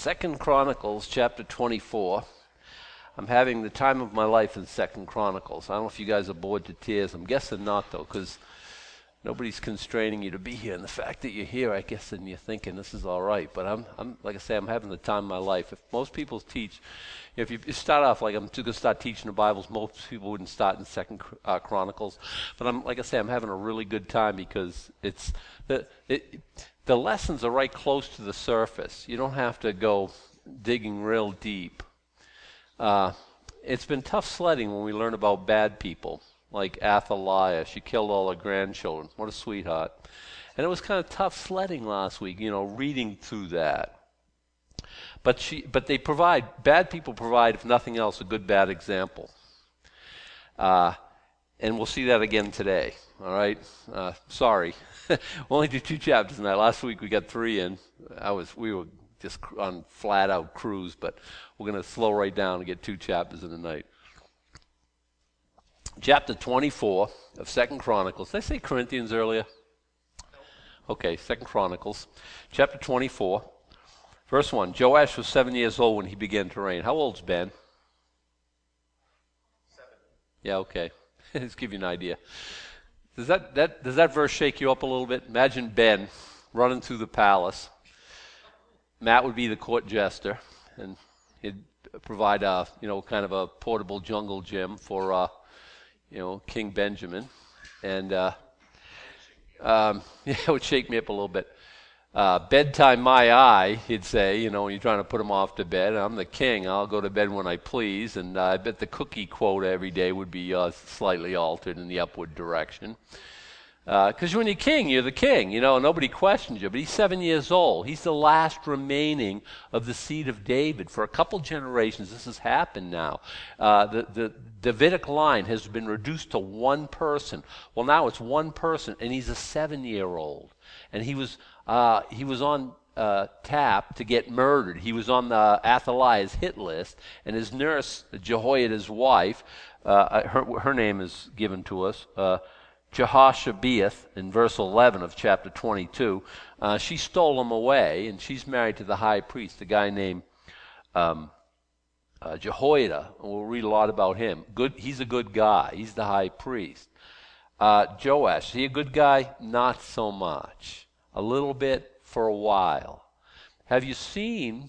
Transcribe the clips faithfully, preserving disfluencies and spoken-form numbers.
Second Chronicles chapter twenty-four. I'm having the time of my life in Second Chronicles. I don't know if you guys are bored to tears. I'm guessing not, though, because nobody's constraining you to be here. And the fact that you're here, I guess, and you're thinking this is all right. But I'm, I'm like I say, I'm having the time of my life. If most people teach, if you start off like I'm going to start teaching the Bibles, most people wouldn't start in Second uh, Chronicles. But I'm like I say, I'm having a really good time because it's the it, the lessons are right close to the surface. You don't have to go digging real deep. Uh, it's been tough sledding when we learn about bad people, like Athaliah. She killed all her grandchildren. What a sweetheart. And it was kind of tough sledding last week, you know, reading through that. But she, but they provide, bad people provide, if nothing else, a good bad example. Uh, and we'll see that again today, all right? Uh, sorry. we only do two chapters tonight. Last week we got three in. I was, we were just on flat-out cruise, but we're going to slow right down and get two chapters in a night. Chapter twenty-four of Second Chronicles. Did I say Corinthians earlier? Okay, Second Chronicles, chapter twenty-four, verse one. Joash was seven years old when he began to reign. How old's Ben? Seven. Yeah, okay. Let's give you an idea. Does that, that, does that verse shake you up a little bit? Imagine Ben running through the palace. Matt would be the court jester, and he'd provide a, you know, kind of a portable jungle gym for, uh, you know, King Benjamin. And, uh, um, yeah, it would shake me up a little bit. Uh, bedtime, my eye, he'd say, you know, when you're trying to put him off to bed. I'm the king. I'll go to bed when I please. And uh, I bet the cookie quota every day would be uh, slightly altered in the upward direction. Because uh, when you're king, you're the king. You know, nobody questions you. But he's seven years old. He's the last remaining of the seed of David. For a couple generations, this has happened now. Uh, the, the Davidic line has been reduced to one person. Well, now it's one person, and he's a seven-year-old. And he was uh, he was on uh, tap to get murdered. He was on the Athaliah's hit list, and his nurse, Jehoiada's wife, uh, her, her name is given to us, uh, Jehoshabeath, in verse eleven of chapter twenty-two, uh, she stole him away, and she's married to the high priest, a guy named um, uh, Jehoiada. We'll read a lot about him. Good, he's a good guy. He's the high priest. Uh, Joash, is he a good guy? Not so much. A little bit for a while. Have you seen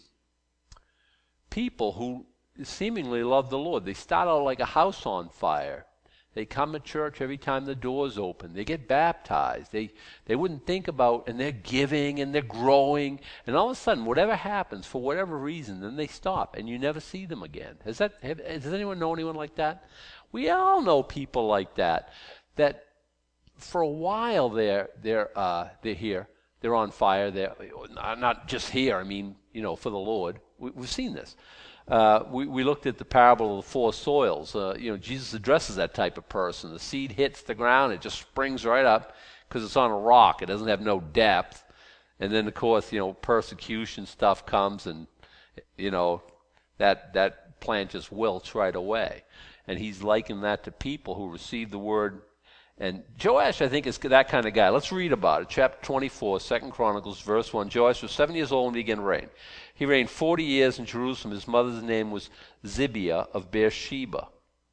people who seemingly love the Lord? They start out like a house on fire. They come to church every time the doors open. They get baptized. They they wouldn't think about, and they're giving and they're growing. And all of a sudden, whatever happens, for whatever reason, then they stop and you never see them again. Has that? Have, does anyone know anyone like that? We all know people like that. That for a while they're they're uh, they're here. They're on fire. They're not just here. I mean, you know, for the Lord. We, we've seen this. Uh, we, we looked at the parable of the four soils. Uh, you know, Jesus addresses that type of person. The seed hits the ground, it just springs right up because it's on a rock. It doesn't have no depth. And then, of course, you know, persecution stuff comes, and you know, that that plant just wilts right away. And he's likened that to people who receive the word. And Joash, I think, is that kind of guy. Let's read about it. Chapter twenty-four, Second Chronicles, verse one. Joash was seven years old when he began to reign. He reigned forty years in Jerusalem. His mother's name was Zibiah of Beersheba.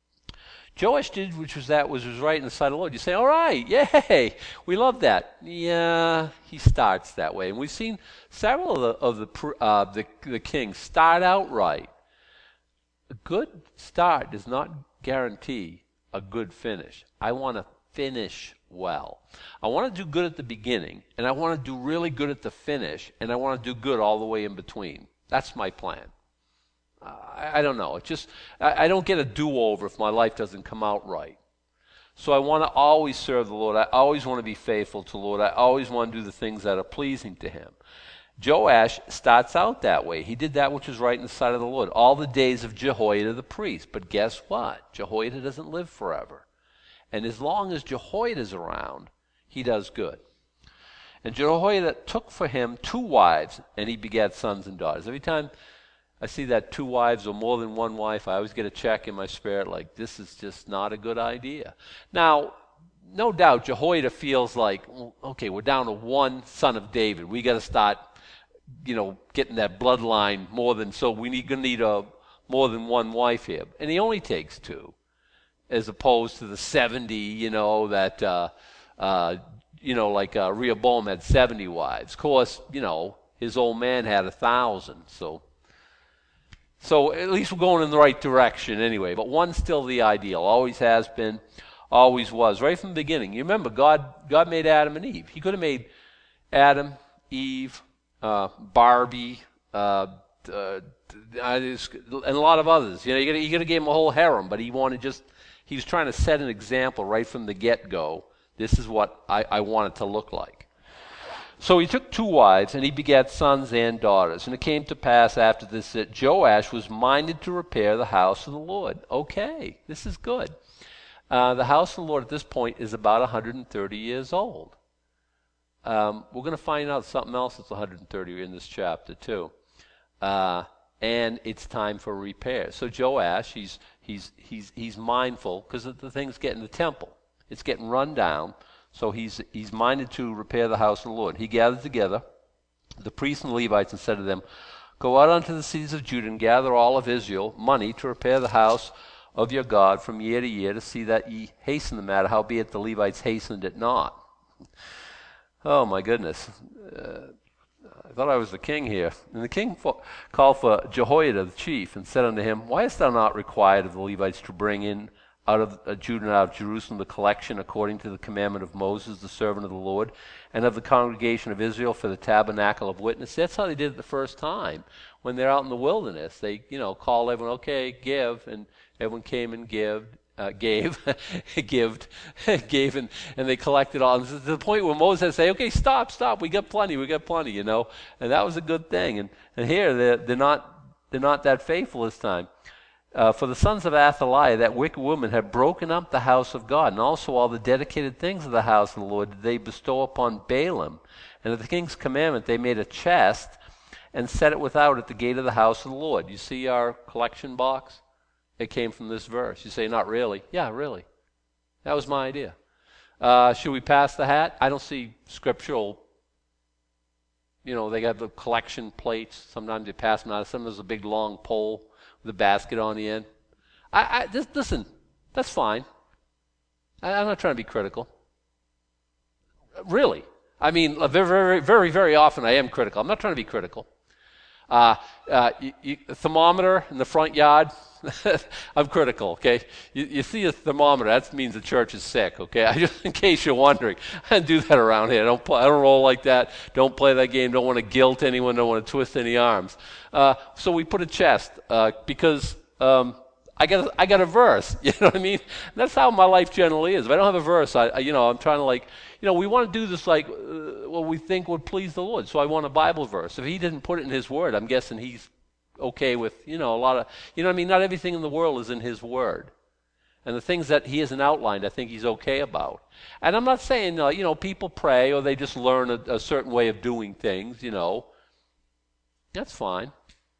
Joash did which was that which was right in the sight of the Lord. You say, all right, yay, we love that. Yeah, he starts that way. And we've seen several of the, of the, uh, the, the kings start out right. A good start does not guarantee a good finish. I want to finish well. I want to do good at the beginning, and I want to do really good at the finish, and I want to do good all the way in between. That's my plan. Uh, I, I don't know. It just I, I don't get a do-over if my life doesn't come out right. So I want to always serve the Lord. I always want to be faithful to the Lord. I always want to do the things that are pleasing to Him. Joash starts out that way. He did that which was right in the sight of the Lord all the days of Jehoiada the priest. But guess what? Jehoiada doesn't live forever. And as long as Jehoiada is around, he does good. And Jehoiada took for him two wives, and he begat sons and daughters. Every time I see that two wives or more than one wife, I always get a check in my spirit like, this is just not a good idea. Now, no doubt Jehoiada feels like, okay, we're down to one son of David. We got to start you know, getting that bloodline more than, so we need, gonna need a, more than one wife here. And he only takes two, as opposed to the seventy, you know, that, uh, uh, you know, like uh, Rehoboam had seventy wives. Of course, you know, his old man had a thousand, so. So at least we're going in the right direction anyway. But one's still the ideal, always has been, always was, right from the beginning. You remember, God, God made Adam and Eve. He could have made Adam, Eve, uh, Barbie, uh, uh, and a lot of others. You know, you could have gave him a whole harem, but he wanted just, he was trying to set an example right from the get-go. This is what I, I want it to look like. So he took two wives, and he begat sons and daughters. And it came to pass after this that Joash was minded to repair the house of the Lord. Okay, this is good. Uh, the house of the Lord at this point is about one hundred thirty years old. Um, we're going to find out something else that's one hundred thirty in this chapter too. Uh, and it's time for repair. So Joash, he's he's he's he's mindful because the thing's getting the temple. It's getting run down. So he's he's minded to repair the house of the Lord. He gathered together the priests and the Levites and said to them, Go out unto the cities of Judah and gather all of Israel money to repair the house of your God from year to year, to see that ye hasten the matter, howbeit the Levites hastened it not. Oh my goodness. Uh, I thought I was the king here. And the king fo- called for Jehoiada the chief and said unto him, Why hast thou not required of the Levites to bring in out of uh, Judah and out of Jerusalem the collection according to the commandment of Moses, the servant of the Lord, and of the congregation of Israel for the tabernacle of witness? That's how they did it the first time. When they're out in the wilderness, they, you know, called everyone, okay, give, and everyone came and give, uh, gave, gived, gave, and, and they collected all. And to the point where Moses had to say, okay, stop, stop, we got plenty, we got plenty, you know. And that was a good thing. And, and here, they're, they're, not, they're not that faithful this time. Uh, for the sons of Athaliah, that wicked woman, had broken up the house of God, and also all the dedicated things of the house of the Lord did they bestow upon Balaam. And at the king's commandment they made a chest and set it without at the gate of the house of the Lord. You see our collection box? It came from this verse. You say, not really. Yeah, really. That was my idea. Uh, should we pass the hat? I don't see scriptural, you know, they got the collection plates. Sometimes they pass them out. Sometimes there's a big long pole with a basket on the end. I, I just, listen, that's fine. I, I'm not trying to be critical. Really. I mean, very, very, very, very often I am critical. I'm not trying to be critical. Uh, uh, you, you, a thermometer in the front yard, I'm critical, okay? You, you see a thermometer, that means the church is sick, okay? I just, in case you're wondering, I don't do that around here. I don't, play, I don't roll like that. Don't play that game. Don't want to guilt anyone. Don't want to twist any arms. Uh, so we put a chest uh, because um, I got a, I got a verse. You know what I mean? And that's how my life generally is. If I don't have a verse, I, I you know, I'm trying to like, you know, we want to do this like uh, what we think would please the Lord. So I want a Bible verse. If He didn't put it in His Word, I'm guessing He's okay with, you know, a lot of, you know what I mean? Not everything in the world is in His Word. And the things that He hasn't outlined, I think He's okay about. And I'm not saying, uh, you know, people pray or they just learn a, a certain way of doing things, you know. That's fine.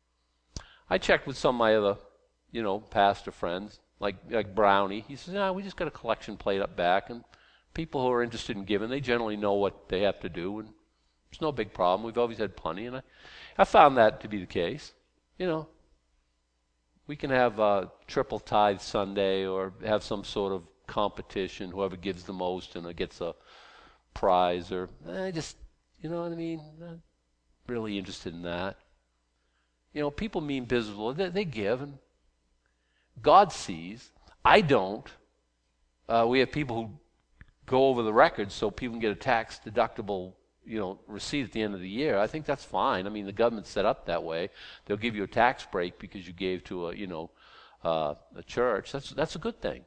I checked with some of my other, you know, pastor friends, like like Brownie. He says, "No, we just got a collection plate up back, and people who are interested in giving, they generally know what they have to do, and it's no big problem. We've always had plenty." And I, I found that to be the case. You know, we can have a triple tithe Sunday or have some sort of competition. Whoever gives the most and gets a prize, or I just, you know what I mean? Not really interested in that. You know, people mean business. They, they give, and God sees. I don't. Uh, we have people who go over the records so people can get a tax deductible, you know, receipt at the end of the year. I think that's fine. I mean, the government's set up that way. They'll give you a tax break because you gave to a, you know, uh, a church. That's that's a good thing.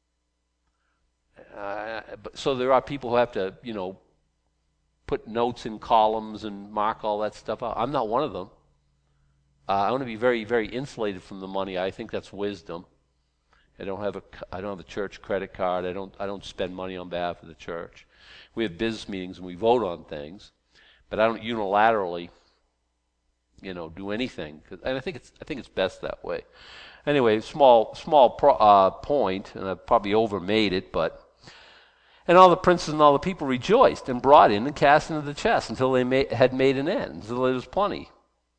Uh, but, so there are people who have to, you know, put notes in columns and mark all that stuff out. I'm not one of them. Uh, I want to be very, very insulated from the money. I think that's wisdom. I don't have a, I don't have a church credit card. I don't, I don't spend money on behalf of the church. We have business meetings and we vote on things, but I don't unilaterally, you know, do anything. And I think it's, I think it's best that way. Anyway, small, small pro, uh, point, and I've probably overmade it, but And all the princes and all the people rejoiced and brought in and cast into the chest until they ma- had made an end, until there was plenty.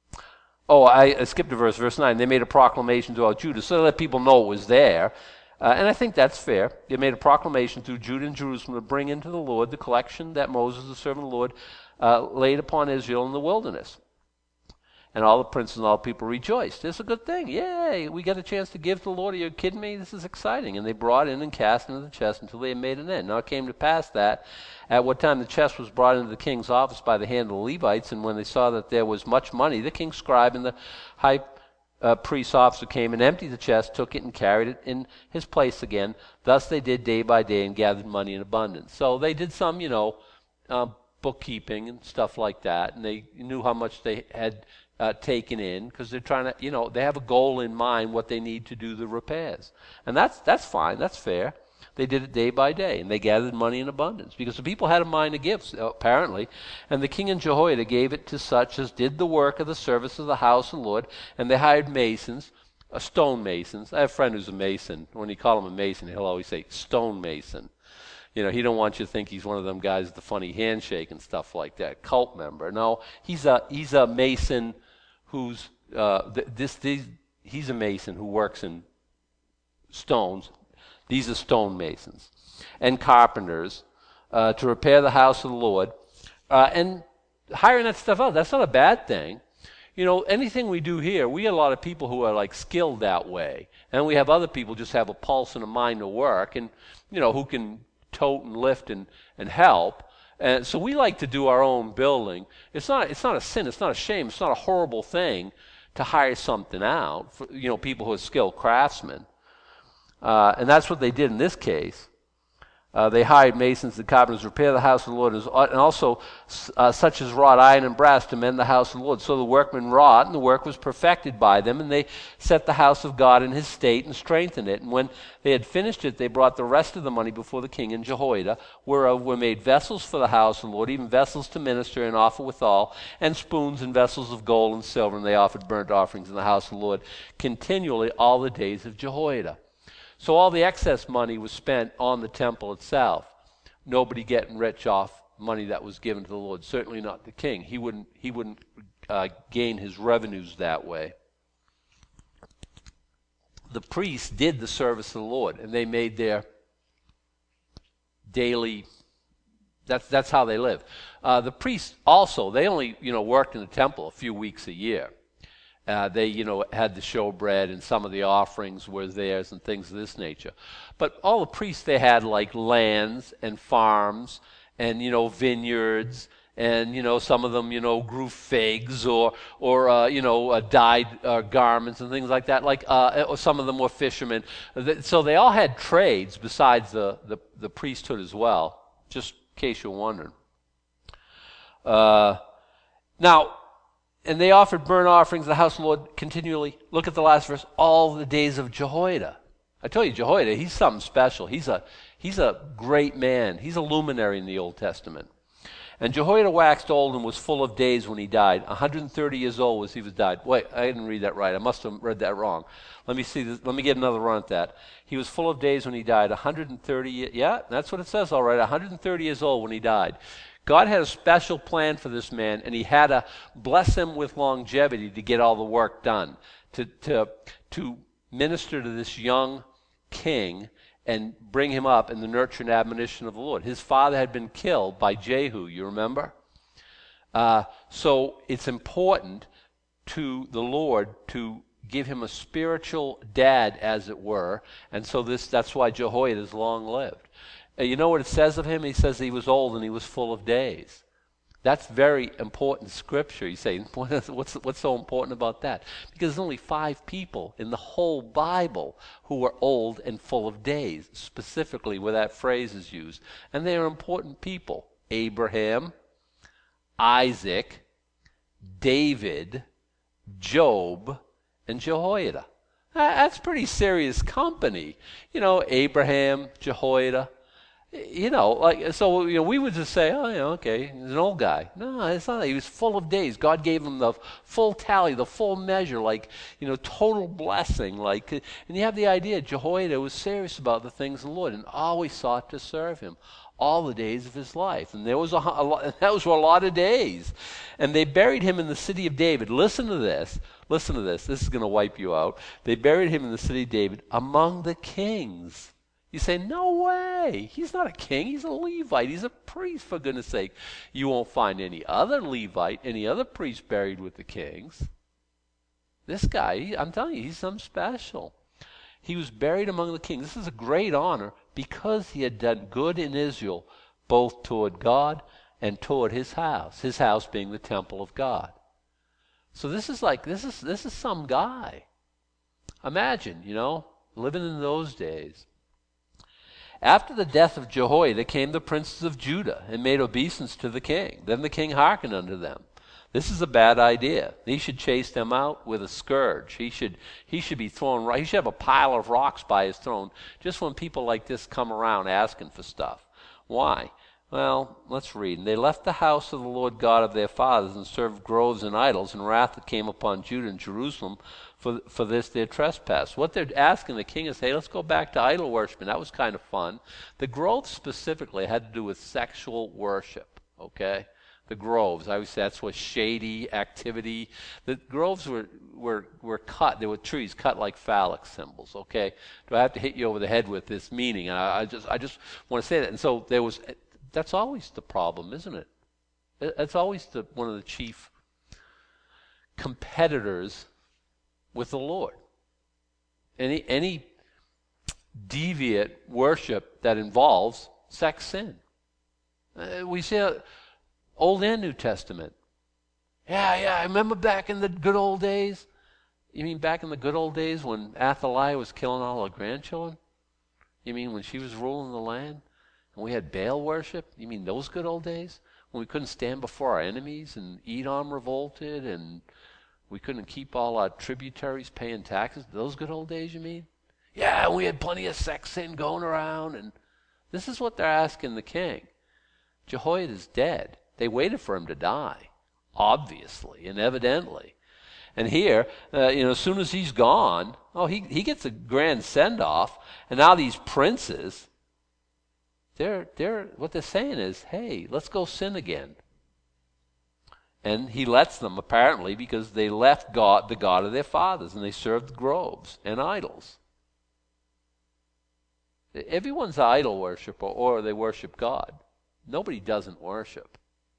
Oh, I, I skipped a verse, verse nine. They made a proclamation throughout Judah, so they let people know it was there. Uh, and I think that's fair. They made a proclamation through Judah and Jerusalem to bring into the Lord the collection that Moses, the servant of the Lord, uh, laid upon Israel in the wilderness. And all the princes and all the people rejoiced. It's a good thing. Yay, we got a chance to give to the Lord. Are you kidding me? This is exciting. And they brought in and cast into the chest until they had made an end. Now it came to pass that at what time the chest was brought into the king's office by the hand of the Levites, and when they saw that there was much money, the king's scribe and the high uh, priest's officer came and emptied the chest, took it, and carried it in his place again. Thus they did day by day and gathered money in abundance. So they did some, you know, uh, bookkeeping and stuff like that, and they knew how much they had Uh, taken in, because they're trying to, you know, they have a goal in mind, what they need to do the repairs. And that's that's fine, that's fair. They did it day by day, and they gathered money in abundance, because the people had a mind to give, apparently. And the king and Jehoiada gave it to such as did the work of the service of the house of the Lord, and they hired masons, uh, stone masons. I have a friend who's a mason. When you call him a mason, he'll always say, stone mason. You know, he don't want you to think he's one of them guys with the funny handshake and stuff like that, cult member. No, he's a he's a mason who's uh, th- this these, he's a mason who works in stones. These are stone masons and carpenters uh, to repair the house of the Lord, uh, and hiring that stuff out. That's not a bad thing. You know, anything we do here, we get a lot of people who are like skilled that way, and we have other people just have a pulse and a mind to work, and you know, who can tote and lift and and help. And so we like to do our own building. It's not it's not a sin. It's not a shame. It's not a horrible thing to hire something out for, you know, people who are skilled craftsmen. Uh, and that's what they did in this case. Uh, they hired masons and carpenters to repair the house of the Lord, and also uh, such as wrought iron and brass to mend the house of the Lord. So the workmen wrought, and the work was perfected by them, and they set the house of God in his state and strengthened it. And when they had finished it, they brought the rest of the money before the king and Jehoiada, whereof were made vessels for the house of the Lord, even vessels to minister and offer withal, and spoons and vessels of gold and silver, and they offered burnt offerings in the house of the Lord continually all the days of Jehoiada. So all the excess money was spent on the temple itself. Nobody getting rich off money that was given to the Lord. Certainly not the king. He wouldn't. He wouldn't uh, gain his revenues that way. The priests did the service of the Lord, and they made their daily. That's that's how they live. Uh, the priests also, they only you know worked in the temple a few weeks a year. Uh, they, you know, had the showbread, and some of the offerings were theirs and things of this nature. But all the priests, they had like lands and farms and, you know, vineyards, and, you know, some of them, you know, grew figs or, or uh, you know, uh, dyed uh, garments and things like that. Like, uh, or some of them were fishermen. So they all had trades besides the, the, the priesthood as well, just in case you're wondering. Uh, now, and they offered burnt offerings in the house of the Lord continually. Look at the last verse. All the days of Jehoiada. I tell you, Jehoiada, he's something special. He's a he's a great man. He's a luminary in the Old Testament. And Jehoiada waxed old and was full of days when he died. one hundred thirty years old was he was died. Wait, I didn't read that right. I must have read that wrong. Let me see. This, let me get another run at that. He was full of days when he died. one hundred thirty. Yeah, that's what it says. All right, one hundred thirty years old when he died. God had a special plan for this man, and he had to bless him with longevity to get all the work done, to to to minister to this young king and bring him up in the nurture and admonition of the Lord. His father had been killed by Jehu, you remember? Uh, so it's important to the Lord to give him a spiritual dad, as it were, and so this that's why Jehoiada is long-lived. You know what it says of him? He says he was old and he was full of days. That's very important scripture. You say, what's, what's so important about that? Because there's only five people in the whole Bible who are old and full of days, specifically where that phrase is used. And they are important people. Abraham, Isaac, David, Job, and Jehoiada. That's pretty serious company. You know, Abraham, Jehoiada. You know, like, so, you know, we would just say, oh, yeah, okay, he's an old guy. No, it's not that. He was full of days. God gave him the full tally, the full measure, like, you know, total blessing. Like, and you have the idea, Jehoiada was serious about the things of the Lord and always sought to serve him. all the days of his life. And there was a, a lot, that was a lot of days. And they buried him in the city of David. Listen to this. Listen to this. This is going to wipe you out. They buried him in the city of David among the kings. You say, no way. He's not a king. He's a Levite. He's a priest, for goodness sake. You won't find any other Levite, any other priest buried with the kings. This guy, I'm telling you, he's something special. He was buried among the kings. This is a great honor because he had done good in Israel, both toward God and toward his house, his house being the temple of God. So this is like, this is this is some guy. Imagine, you know, living in those days. After the death of Jehoiada came the princes of Judah and made obeisance to the king. Then the king hearkened unto them. This is a bad idea. He should chase them out with a scourge. He should he should be thrown right. He should have a pile of rocks by his throne just when people like this come around asking for stuff. Why? Well, let's read. And they left the house of the Lord God of their fathers and served groves and idols, and wrath that came upon Judah and Jerusalem for for this their trespass. What they're asking the king is, hey, let's go back to idol worship. And that was kind of fun. The groves specifically had to do with sexual worship, okay? The groves, I would say that's what shady activity. The groves were, were were cut. There were trees cut like phallic symbols. Okay, do I have to hit you over the head with this meaning? And I, I just I just want to say that. And so there was. That's always the problem, isn't it? That's always the one of the chief competitors with the Lord. Any any deviant worship that involves sex sin. Uh, we see. A, Old and New Testament. Yeah, yeah, I remember back in the good old days. You mean back in the good old days when Athaliah was killing all her grandchildren? You mean when she was ruling the land? And we had Baal worship? You mean those good old days? When we couldn't stand before our enemies and Edom revolted and we couldn't keep all our tributaries paying taxes? Those good old days, you mean? Yeah, we had plenty of sex sin going around. And this is what they're asking the king. Jehoiada's dead. They waited for him to die, obviously and evidently. And here, uh, you know, as soon as he's gone, oh, he, he gets a grand send-off. And now these princes, they're, they're, what they're saying is, hey, let's go sin again. And he lets them, apparently, because they left God, the God of their fathers, and they served groves and idols. Everyone's an idol worshiper, or they worship God. Nobody doesn't worship.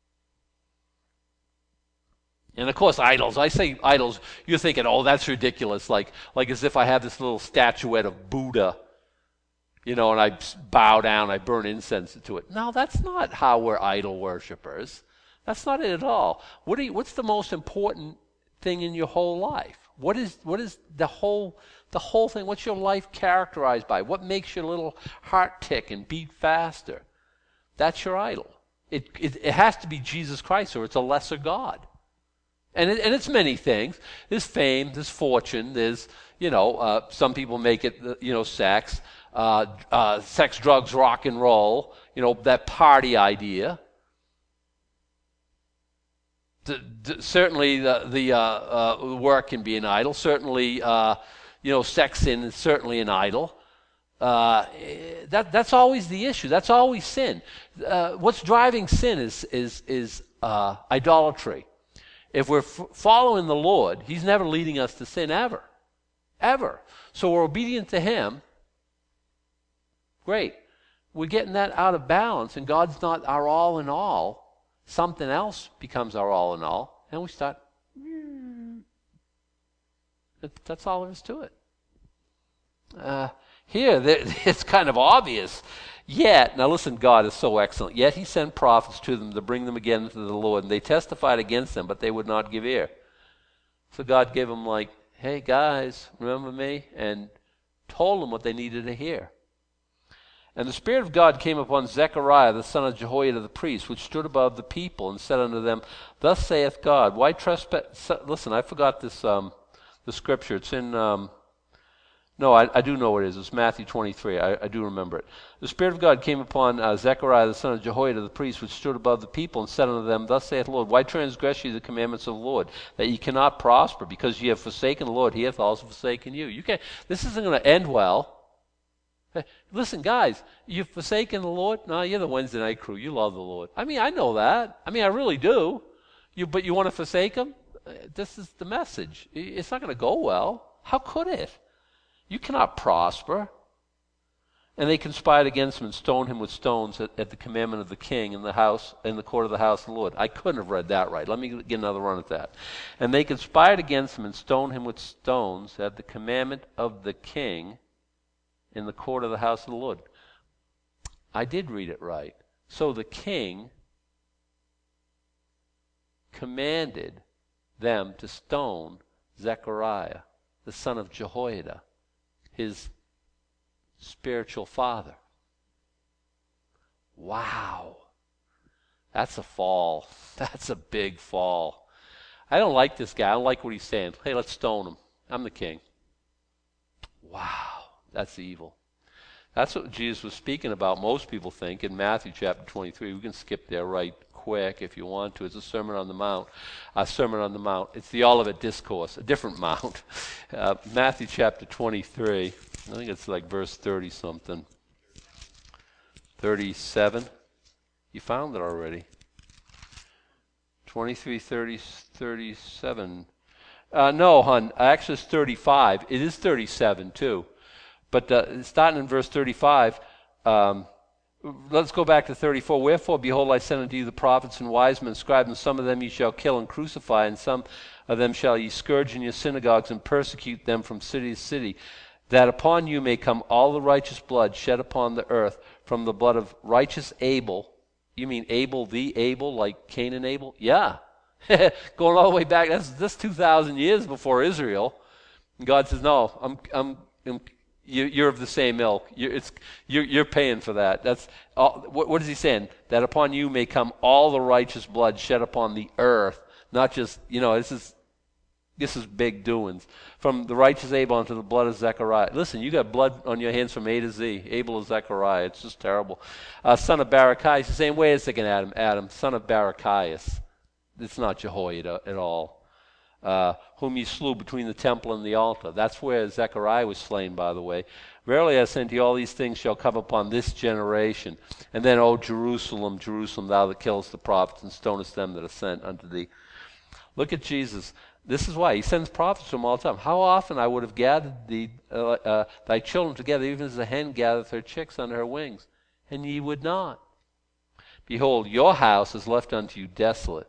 And of course, idols. I say idols, you're thinking, oh, that's ridiculous. Like, like as if I have this little statuette of Buddha, you know, and I bow down, I burn incense to it. No, that's not how we're idol worshipers. That's not it at all. What are you, what's the most important thing in your whole life? What is what is the whole the whole thing? What's your life characterized by? What makes your little heart tick and beat faster? That's your idol. It it, it has to be Jesus Christ, or it's a lesser God. And it, and it's many things. There's fame, there's fortune, there's, you know, uh, some people make it, you know, sex, uh, uh, sex, drugs, rock and roll, you know, that party idea. The, the, certainly the, the uh, uh, work can be an idol. Certainly, uh, you know, sex sin is certainly an idol. Uh, that that's always the issue. That's always sin. Uh, what's driving sin is is is uh, idolatry. If we're f- following the Lord, He's never leading us to sin ever, ever. So we're obedient to Him. Great. We're getting that out of balance, and God's not our all in all. Something else becomes our all in all, and we start. That's all there is to it. Uh, here, it's kind of obvious. Yet, now listen, God is so excellent. Yet He sent prophets to them to bring them again to the Lord, and they testified against them, but they would not give ear. So God gave them like, hey guys, remember me? And told them what they needed to hear. And the Spirit of God came upon Zechariah, the son of Jehoiada the priest, which stood above the people, and said unto them, Thus saith God, why trespass? Listen, I forgot this, um, the scripture. It's in, um, no, I, I do know what it is. It's Matthew twenty-three. I, I do remember it. The Spirit of God came upon uh, Zechariah, the son of Jehoiada the priest, which stood above the people, and said unto them, Thus saith the Lord, why transgress ye the commandments of the Lord, that ye cannot prosper, because ye have forsaken the Lord, He hath also forsaken you. You can't, this isn't going to end well. Hey, listen, guys, you've forsaken the Lord? No, you're the Wednesday night crew. You love the Lord. I mean, I know that. I mean, I really do. You, but you want to forsake him? Uh, This is the message. I- It's not going to go well. How could it? You cannot prosper. And they conspired against him and stoned him with stones at, at the commandment of the king in the house, in the court of the house of the Lord. I couldn't have read that right. Let me get another run at that. And they conspired against him and stoned him with stones at the commandment of the king in the court of the house of the Lord. I did read it right. So the king commanded them to stone Zechariah, the son of Jehoiada, his spiritual father. Wow. That's a fall. That's a big fall. I don't like this guy. I don't like what he's saying. Hey, let's stone him. I'm the king. Wow. That's evil. That's what Jesus was speaking about, most people think, in Matthew chapter twenty-three. We can skip there right quick if you want to. It's a Sermon on the Mount. A Sermon on the Mount. It's the Olivet Discourse, a different mount. Uh, Matthew chapter twenty-three. I think it's like verse thirty-something. thirty-seven. You found it already. twenty-three, thirty, thirty-seven. Uh, no, hon. Actually, it's thirty-five. It is thirty-seven, too. But uh, starting in verse thirty-five, um, let's go back to thirty-four. Wherefore, behold, I send unto you the prophets and wise men, scribes, and some of them ye shall kill and crucify, and some of them shall ye scourge in your synagogues and persecute them from city to city, that upon you may come all the righteous blood shed upon the earth, from the blood of righteous Abel. You mean Abel the Abel, like Cain and Abel? Yeah. Going all the way back, that's, that's two thousand years before Israel. And God says, no, I'm, I'm, I'm you, you're of the same ilk. You're, it's, you're, you're paying for that. That's all, what, what is he saying? That upon you may come all the righteous blood shed upon the earth. Not just, you know, this is this is big doings. From the righteous Abel unto the blood of Zechariah. Listen, you got blood on your hands from A to Z. Abel of Zechariah. It's just terrible. Uh, son of Barachias. He's saying, wait a second, Adam. Adam, son of Barachias. It's not Jehoiada at all. Uh, whom ye slew between the temple and the altar. That's where Zechariah was slain, by the way. Verily I say unto you, all these things shall come upon this generation. And then, O Jerusalem, Jerusalem, thou that killest the prophets and stonest them that are sent unto thee. Look at Jesus. This is why he sends prophets to him all the time. How often I would have gathered thee, uh, uh, thy children together, even as a hen gathereth her chicks under her wings, and ye would not. Behold, your house is left unto you desolate.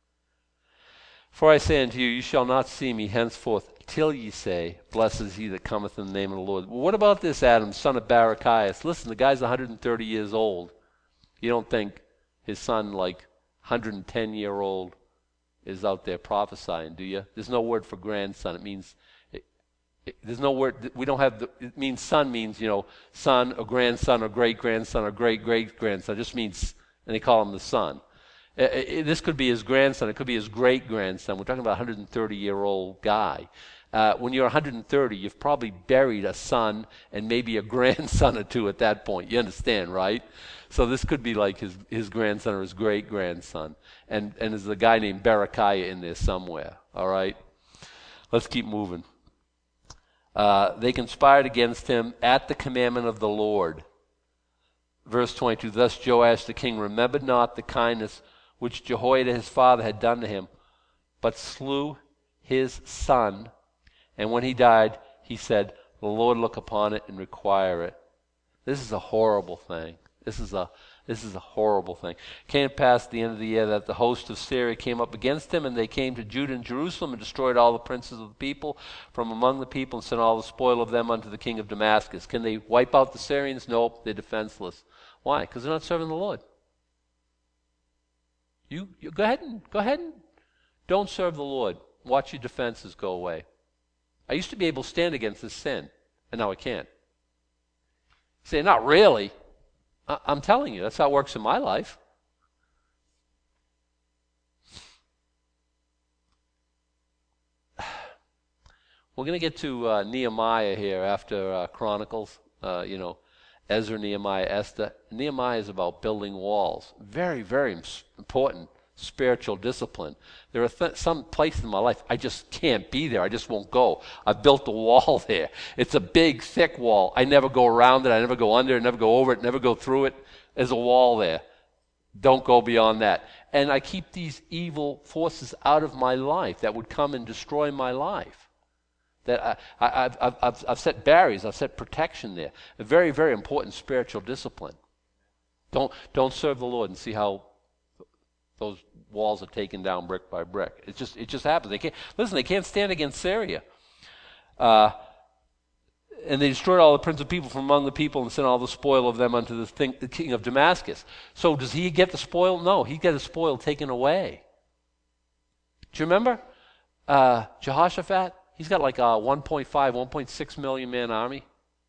For I say unto you, you shall not see me henceforth, till ye say, blessed is he that cometh in the name of the Lord. Well, what about this Adam, son of Barachias? Listen, the guy's one hundred thirty years old. You don't think his son, like one hundred ten year old, is out there prophesying, do you? There's no word for grandson. It means, it, it, there's no word, we don't have, the, it means son means, you know, son or grandson or great-grandson or great-great-grandson. It just means, and they call him the son. Uh, it, this could be his grandson. It could be his great-grandson. We're talking about a one hundred thirty year old guy. Uh, when you're one hundred thirty, you've probably buried a son and maybe a grandson or two at that point. You understand, right? So this could be like his, his grandson or his great-grandson. And, and there's a guy named Berechiah in there somewhere, all right? Let's keep moving. Uh, they conspired against him at the commandment of the Lord. Verse twenty-two, thus Joash the king remembered not the kindness which Jehoiada his father had done to him, but slew his son. And when he died, he said, the Lord look upon it and require it. This is a horrible thing. This is a this is a horrible thing. It came to pass at the end of the year that the host of Syria came up against him, and they came to Judah and Jerusalem and destroyed all the princes of the people from among the people and sent all the spoil of them unto the king of Damascus. Can they wipe out the Syrians? Nope, they're defenseless. Why? Because they're not serving the Lord. You, you go ahead and go ahead and don't serve the Lord. Watch your defenses go away. I used to be able to stand against this sin, and now I can't. You say, not really. I, I'm telling you, that's how it works in my life. We're going to get to uh, Nehemiah here after uh, Chronicles, uh, you know, Ezra, Nehemiah, Esther. Nehemiah is about building walls. Very, very important spiritual discipline. There are th- some places in my life I just can't be there. I just won't go. I've built a wall there. It's a big, thick wall. I never go around it. I never go under it, never go over it, never go through it. There's a wall there. Don't go beyond that. And I keep these evil forces out of my life that would come and destroy my life. That I, I, I've, I've, I've, I've set barriers. I've set protection there. A very, very important spiritual discipline. Don't, don't serve the Lord and see how those walls are taken down brick by brick. It just, it just happens. They can't, listen, they can't stand against Syria. Uh, and they destroyed all the prince of people from among the people and sent all the spoil of them unto the, thing, the king of Damascus. So does he get the spoil? No, he get the spoil taken away. Do you remember uh, Jehoshaphat? He's got like a one point five, one point six million man army.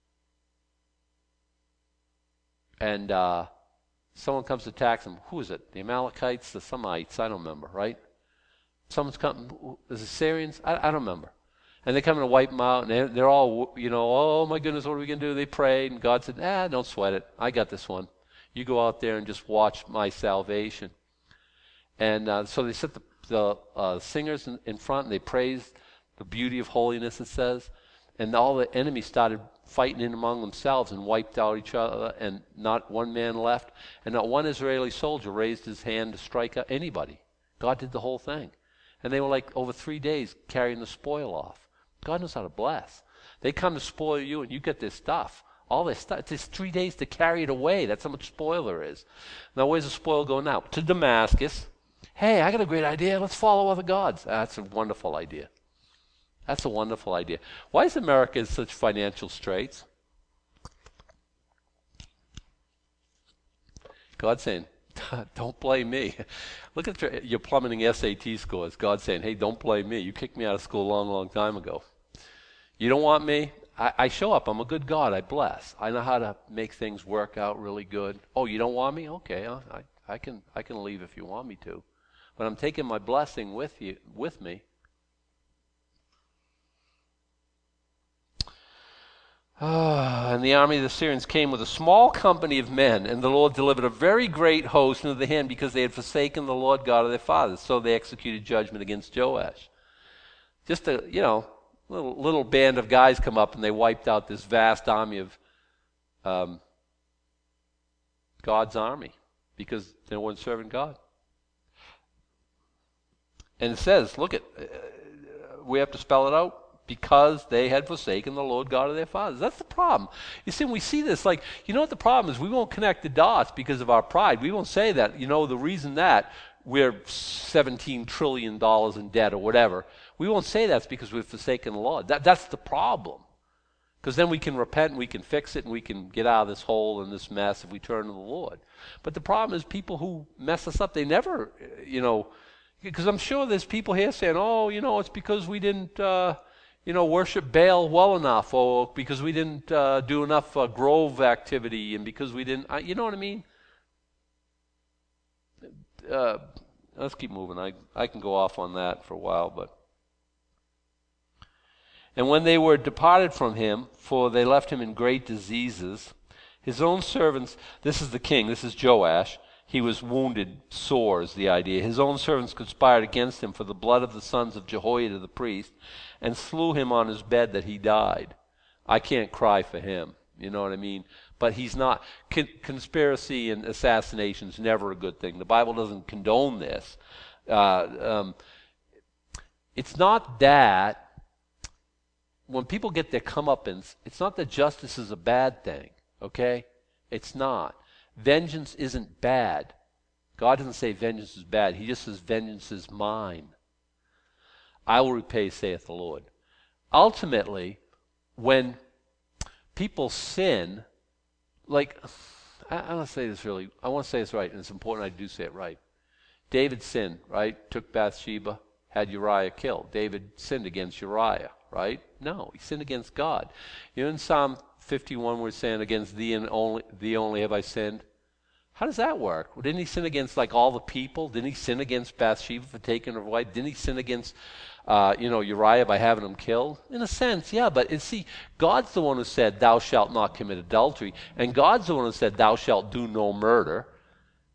And uh, someone comes to attack him. Who is it? The Amalekites, the Semites? I don't remember, right? Someone's coming. Is it Syrians? I, I don't remember. And they come to wipe them out, and they're, they're all, you know, oh my goodness, what are we going to do? They prayed, and God said, ah, don't sweat it. I got this one. You go out there and just watch my salvation. And uh, so they set the, the uh, singers in, in front, and they praised the beauty of holiness, it says. And all the enemies started fighting in among themselves and wiped out each other, and not one man left. And not one Israeli soldier raised his hand to strike anybody. God did the whole thing. And they were like over three days carrying the spoil off. God knows how to bless. They come to spoil you, and you get this stuff. All this stuff. It takes three days to carry it away. That's how much spoil there is. Now, where's the spoil going now? To Damascus. Hey, I got a great idea. Let's follow other gods. That's a wonderful idea. That's a wonderful idea. Why is America in such financial straits? God's saying, don't blame me. Look at your, your plummeting S A T scores. God's saying, hey, don't blame me. You kicked me out of school a long, long time ago. You don't want me? I, I show up. I'm a good God. I bless. I know how to make things work out really good. Oh, you don't want me? Okay, I, I can I can leave if you want me to. But I'm taking my blessing with you with me. Ah, and the army of the Syrians came with a small company of men, and the Lord delivered a very great host into the hand because they had forsaken the Lord God of their fathers. So they executed judgment against Joash. Just a, you know, little little band of guys come up, and they wiped out this vast army of um, God's army because they weren't serving God. And it says, look at, uh, we have to spell it out. Because they had forsaken the Lord God of their fathers. That's the problem. You see, when we see this, like, you know what the problem is? We won't connect the dots because of our pride. We won't say that, you know, the reason that we're seventeen trillion dollars in debt or whatever, we won't say that's because we've forsaken the Lord. That, that's the problem. Because then we can repent and we can fix it and we can get out of this hole and this mess if we turn to the Lord. But the problem is people who mess us up, they never, you know, because I'm sure there's people here saying, oh, you know, it's because we didn't... Uh, you know, worship Baal well enough, or because we didn't uh, do enough uh, grove activity, and because we didn't, uh, you know what I mean? Uh, let's keep moving. I, I can go off on that for a while, but. And when they were departed from him, for they left him in great diseases, his own servants, this is the king, this is Joash, he was wounded sore is the idea. His own servants conspired against him for the blood of the sons of Jehoiada the priest, and slew him on his bed that he died. I can't cry for him, you know what I mean? But he's not. Con- conspiracy and assassination is never a good thing. The Bible doesn't condone this. Uh, um, it's not that when people get their comeuppance, it's not that justice is a bad thing, okay? It's not. Vengeance isn't bad. God doesn't say vengeance is bad. He just says vengeance is mine. I will repay, saith the Lord. Ultimately, when people sin, like, I, I want to say this really, I want to say this right, and it's important I do say it right. David sinned, right? Took Bathsheba, had Uriah killed. David sinned against Uriah, right? No, he sinned against God. You know in Psalm fifty-one we're saying, against thee and only thee only have I sinned. How does that work? Well, didn't he sin against like all the people? Didn't he sin against Bathsheba for taking her wife? Didn't he sin against uh, you know Uriah by having him killed? In a sense, yeah. But and see, God's the one who said, "Thou shalt not commit adultery," and God's the one who said, "Thou shalt do no murder."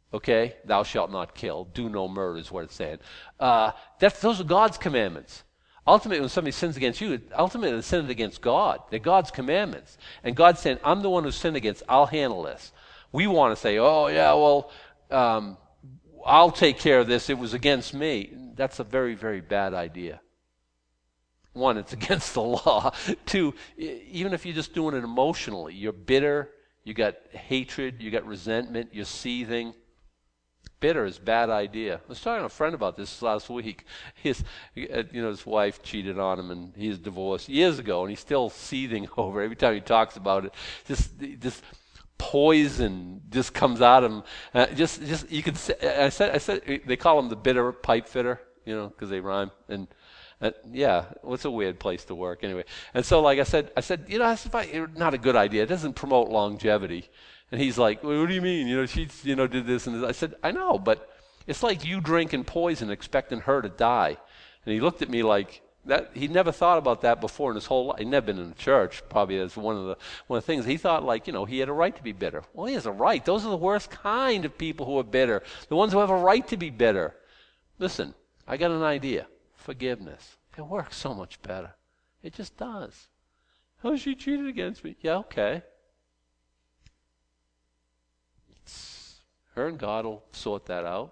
Okay? Thou shalt not kill. Do no murder is what it's saying. Uh, that's, those are God's commandments. Ultimately, when somebody sins against you, ultimately they're sinning against God. They're God's commandments. And God's saying, I'm the one who sinned against. I'll handle this. We want to say, oh, yeah, well, um, I'll take care of this. It was against me. That's a very, very bad idea. One, it's against the law. Two, even if you're just doing it emotionally, you're bitter, you got hatred, you got resentment, you're seething. Bitter is a bad idea. I was talking to a friend about this last week. His, you know, his wife cheated on him, and he's divorced years ago, and he's still seething over it. Every time he talks about it, this this poison just comes out of him. Uh, just just you could say, I said I said they call him the bitter pipe fitter, you know, because they rhyme. And uh, yeah, well, it's a weird place to work anyway. And so, like I said, I said, you know, that's not a good idea. It doesn't promote longevity. And he's like, well, what do you mean? You know, she, you know, did this and this. I said, I know, but it's like you drinking poison expecting her to die. And he looked at me like that. He'd never thought about that before in his whole life. He'd never been in a church, probably as one of the one of the things. He thought like, you know, he had a right to be bitter. Well, he has a right. Those are the worst kind of people who are bitter. The ones who have a right to be bitter. Listen, I got an idea. Forgiveness. It works so much better. It just does. Oh, she cheated against me. Yeah, okay. Her and God will sort that out.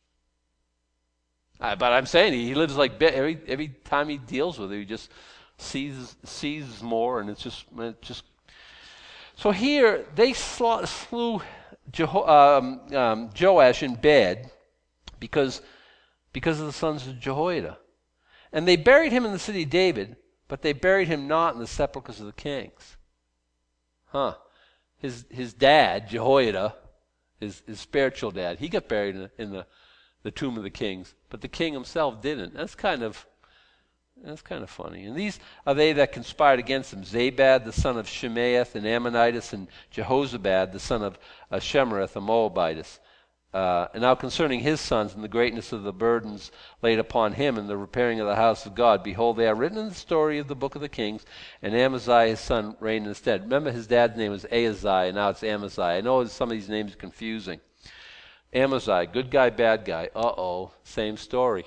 Uh, but I'm saying he, he lives like every every time he deals with it, he just sees sees more, and it's just it just. So here they sl- slew Jeho- um, um, Joash in bed because because of the sons of Jehoiada, and they buried him in the city of David, but they buried him not in the sepulchres of the kings. Huh? His his dad Jehoiada. His, his spiritual dad, he got buried in, the, in the, the tomb of the kings, but the king himself didn't. That's kind of that's kind of funny. And these are they that conspired against him: Zabad, the son of Shemaeth, an Ammonitess, and Jehozabad, the son of uh, Shemereth, a Moabitess. Uh, and now concerning his sons and the greatness of the burdens laid upon him and the repairing of the house of God, behold, they are written in the story of the book of the kings, and Amaziah his son reigned in his stead. Remember, his dad's name was Ahaziah, and now it's Amaziah. I know some of these names are confusing. Amaziah, good guy, bad guy. Uh-oh, same story.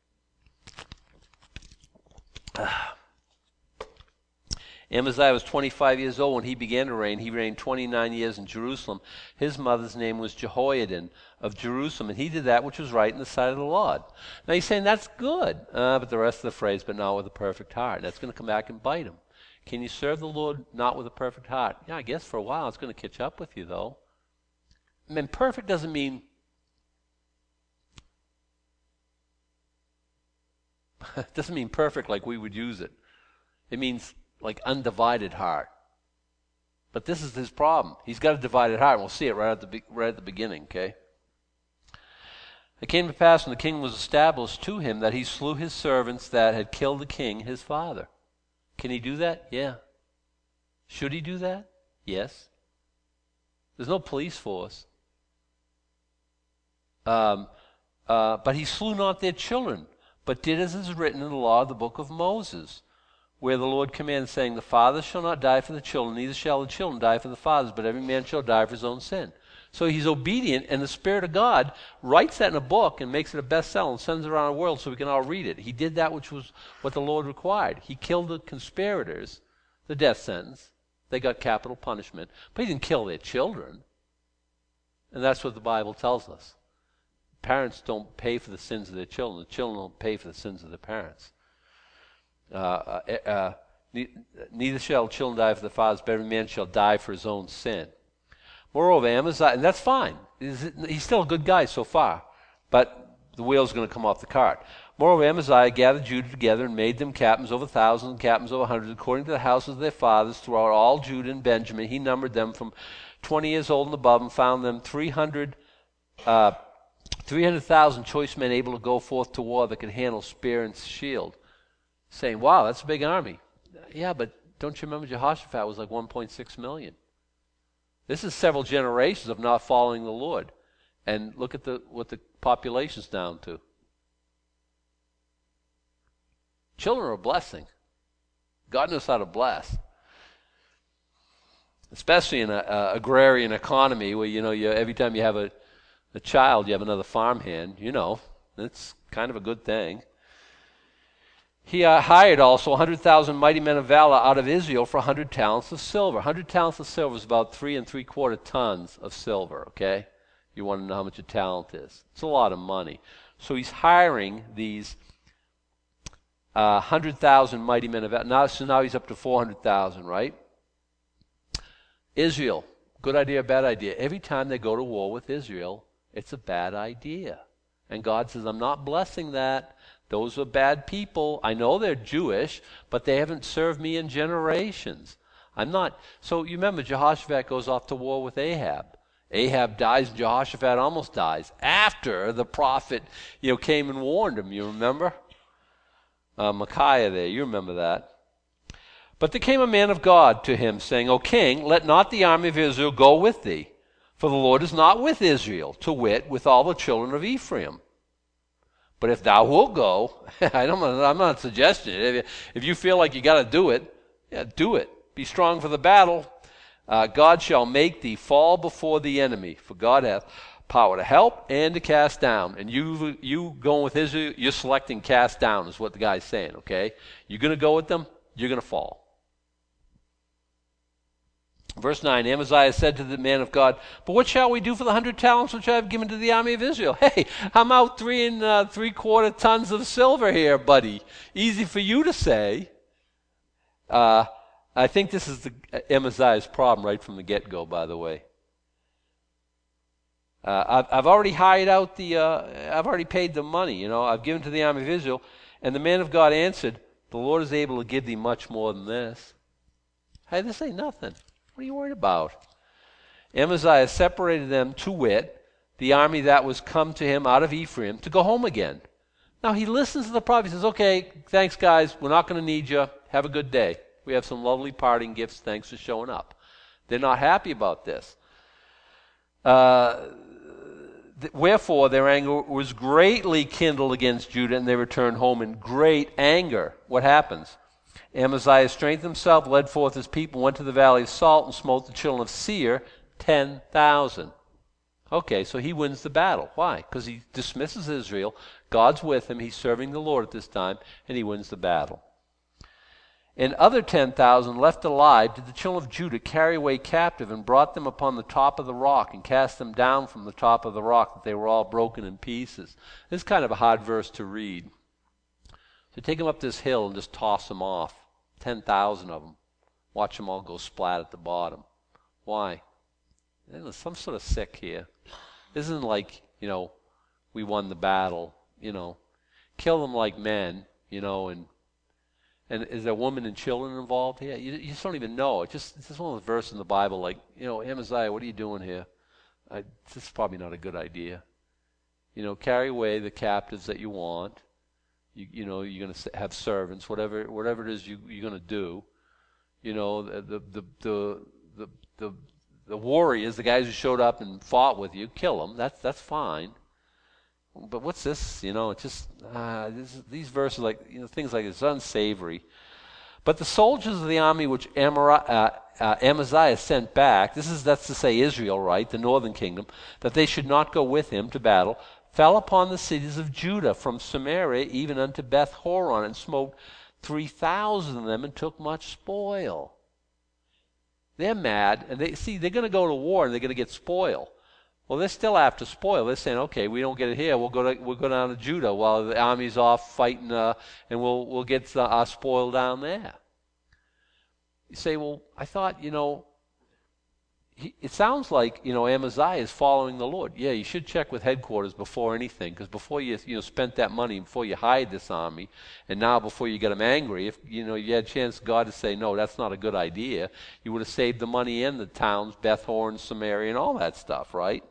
Amaziah was twenty-five years old when he began to reign. He reigned twenty-nine years in Jerusalem. His mother's name was Jehoiadin of Jerusalem, and he did that which was right in the sight of the Lord. Now he's saying that's good, uh, but the rest of the phrase, but not with a perfect heart. That's going to come back and bite him. Can you serve the Lord not with a perfect heart? Yeah, I guess for a while it's going to catch up with you, though. I mean, perfect doesn't mean it doesn't mean perfect like we would use it. It means like undivided heart. But this is his problem. He's got a divided heart, and we'll see it right at the be- right at the beginning, okay? It came to pass when the king was established to him that he slew his servants that had killed the king, his father. Can he do that? Yeah. Should he do that? Yes. There's no police force. Um, uh, but he slew not their children, but did as is written in the law of the book of Moses, where the Lord commanded, saying, the fathers shall not die for the children, neither shall the children die for the fathers, but every man shall die for his own sin. So he's obedient, and the Spirit of God writes that in a book and makes it a bestseller and sends it around the world so we can all read it. He did that which was what the Lord required. He killed the conspirators, the death sentence. They got capital punishment, but he didn't kill their children. And that's what the Bible tells us. Parents don't pay for the sins of their children. The children don't pay for the sins of their parents. Uh, uh, uh, neither shall children die for the fathers, but every man shall die for his own sin. Moreover, Amaziah, and that's fine. He's, he's still a good guy so far, but the wheel's going to come off the cart. Moreover, Amaziah gathered Judah together and made them captains over thousands and captains over hundreds, according to the houses of their fathers, throughout all Judah and Benjamin. He numbered them from twenty years old and above, and found them three hundred, uh, three hundred thousand choice men able to go forth to war that could handle spear and shield. Saying, wow, that's a big army. Yeah, but don't you remember Jehoshaphat was like one point six million? This is several generations of not following the Lord. And look at the what the population's down to. Children are a blessing. God knows how to bless. Especially in an agrarian economy where, you know, you, every time you have a, a child, you have another farmhand, you know. It's kind of a good thing. He uh, hired also one hundred thousand mighty men of valor out of Israel for one hundred talents of silver. one hundred talents of silver is about three and three quarter tons of silver, okay? You want to know how much a talent is. It's a lot of money. So he's hiring these uh, one hundred thousand mighty men of valor. Now, so now he's up to four hundred thousand, right? Israel, good idea or bad idea? Every time they go to war with Israel, it's a bad idea. And God says, I'm not blessing that. Those are bad people. I know they're Jewish, but they haven't served me in generations. I'm not. So you remember Jehoshaphat goes off to war with Ahab. Ahab dies and Jehoshaphat almost dies after the prophet, you know, came and warned him. You remember? Uh, Micaiah there, you remember that. But there came a man of God to him, saying, O king, let not the army of Israel go with thee, for the Lord is not with Israel, to wit, with all the children of Ephraim. But if thou wilt go, I don't, I'm not suggesting it. If, if you feel like you got to do it, yeah, do it. Be strong for the battle. Uh, God shall make thee fall before the enemy, for God hath power to help and to cast down. And you, you going with Israel, you're selecting cast down is what the guy's saying, okay? You're going to go with them, you're going to fall. Verse nine, Amaziah said to the man of God, but what shall we do for the hundred talents which I have given to the army of Israel? Hey, I'm out three and uh, three quarter tons of silver here, buddy. Easy for you to say. Uh, I think this is the, uh, Amaziah's problem right from the get-go, by the way. Uh, I've, I've already hired out the, uh, I've already paid the money, you know, I've given to the army of Israel. And the man of God answered, the Lord is able to give thee much more than this. Hey, this ain't nothing. What are you worried about? Amaziah separated them to wit, the army that was come to him out of Ephraim, to go home again. Now he listens to the prophet. He says, okay, thanks guys, we're not going to need you. Have a good day. We have some lovely parting gifts. Thanks for showing up. They're not happy about this. Uh, th- wherefore their anger was greatly kindled against Judah, and they returned home in great anger. What happens? Amaziah strengthened himself, led forth his people, went to the valley of Salt, and smote the children of Seir, ten thousand. Okay, so he wins the battle. Why? Because he dismisses Israel. God's with him. He's serving the Lord at this time, and he wins the battle. And other ten thousand left alive did the children of Judah carry away captive, and brought them upon the top of the rock, and cast them down from the top of the rock, that they were all broken in pieces. This is kind of a hard verse to read. So take them up this hill and just toss them off. ten thousand of them. Watch them all go splat at the bottom. Why? There's some sort of sick here. This isn't like, you know, we won the battle, you know. Kill them like men, you know, and and is there women and children involved here? You, you just don't even know. It's just, it's just one of those verses in the Bible like, you know, Amaziah, what are you doing here? I, this is probably not a good idea. You know, carry away the captives that you want. You, you know, you're going to have servants, whatever whatever it is you, you're going to do. You know, the the, the the the the the warriors, the guys who showed up and fought with you, kill them. That's that's fine. But what's this? You know, it's just uh, this, these verses, like you know, things like it's unsavory. But the soldiers of the army which Amari, uh, uh, Amaziah sent back, this is that's to say Israel, right, the northern kingdom, that they should not go with him to battle, fell upon the cities of Judah from Samaria even unto Beth Horon, and smote three thousand of them, and took much spoil. They're mad, and they see they're going to go to war and they're going to get spoil. Well, they're still after spoil. They're saying, okay, we don't get it here. We'll go to we'll go down to Judah while the army's off fighting, uh, and we'll we'll get the, our spoil down there. You say, well, I thought, you know, he, it sounds like, you know, Amaziah is following the Lord. Yeah, you should check with headquarters before anything, because before you you know spent that money, before you hired this army, and now before you get them angry, if you know you had a chance God to say, no, that's not a good idea, you would have saved the money in the towns, Beth Horon, Samaria, and all that stuff, right?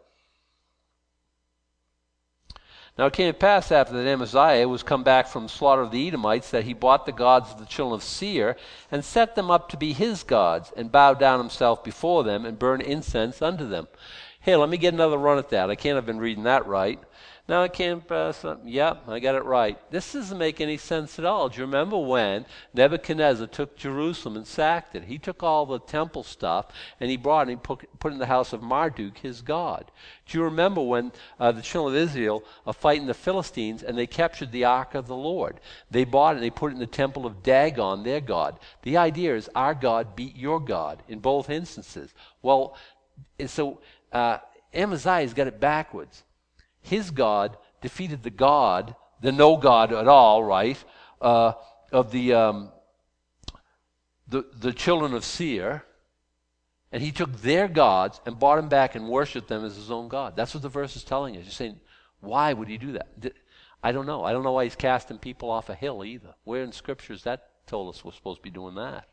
Now it came to pass after that Amaziah was come back from slaughter of the Edomites, that he bought the gods of the children of Seir, and set them up to be his gods, and bowed down himself before them, and burned incense unto them. Hey, let me get another run at that. I can't have been reading that right. No, I can't. Uh, so, yep, I got it right. This doesn't make any sense at all. Do you remember when Nebuchadnezzar took Jerusalem and sacked it? He took all the temple stuff and he brought it and he put, put it in the house of Marduk, his god. Do you remember when uh, the children of Israel are fighting the Philistines and they captured the ark of the Lord? They bought it and they put it in the temple of Dagon, their god. The idea is our God beat your God in both instances. Well, and so uh, Amaziah's got it backwards. His God defeated the God, the no God at all, right, uh, of the, um, the the children of Seir, and he took their gods and brought them back and worshipped them as his own God. That's what the verse is telling us. You're saying, why would he do that? I don't know. I don't know why he's casting people off a hill either. Where in Scriptures that told us we're supposed to be doing that?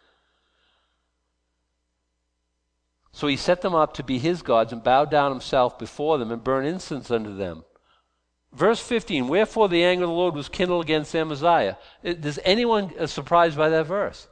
So he set them up to be his gods and bowed down himself before them and burned incense unto them. Verse fifteen, wherefore the anger of the Lord was kindled against Amaziah. Does anyone uh, surprised by that verse?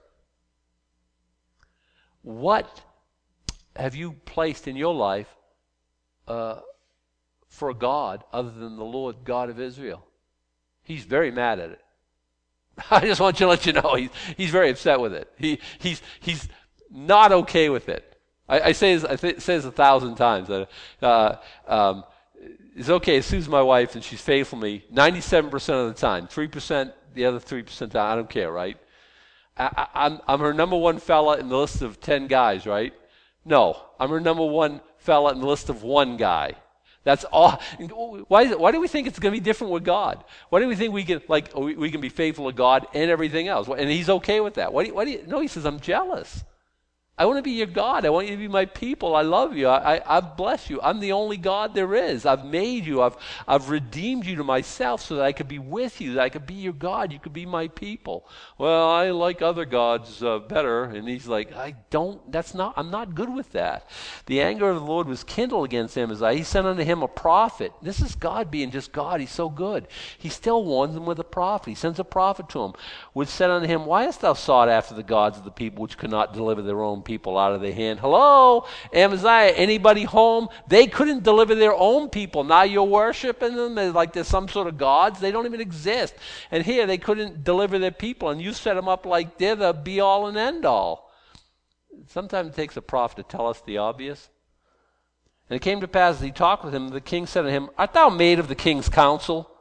What have you placed in your life uh, for a God other than the Lord God of Israel? He's very mad at it. I just want you to let you know he's, he's very upset with it. He, he's, he's not okay with it. I, I say this, I th- say this a thousand times. Uh, uh, um, it's okay to Sue's my wife and she's faithful to me ninety-seven percent of the time. three percent, the other three percent, I don't care, right? I, I, I'm, I'm her number one fella in the list of ten guys, right? No, I'm her number one fella in the list of one guy. That's all. Why, is it, why do we think it's going to be different with God? Why do we think we can like we, we can be faithful to God and everything else? And he's okay with that. Why do you, why do you, no, he says, I'm jealous. I want to be your God. I want you to be my people. I love you. I, I, I bless you. I'm the only God there is. I've made you. I've, I've redeemed you to myself so that I could be with you, that I could be your God. You could be my people. Well, I like other gods uh, better. And he's like, I don't, that's not, I'm not good with that. The anger of the Lord was kindled against Amaziah. He sent unto him a prophet. This is God being just God. He's so good. He still warns him with a prophet. He sends a prophet to him, which said unto him, why hast thou sought after the gods of the people which could not deliver their own people out of their hand? Hello, Amaziah, anybody home? They couldn't deliver their own people. Now you're worshiping them as like there's some sort of gods. They don't even exist. And here they couldn't deliver their people, and you set them up like they're the be-all and end-all. Sometimes it takes a prophet to tell us the obvious. And it came to pass as he talked with him, the king said to him, art thou made of the king's counsel?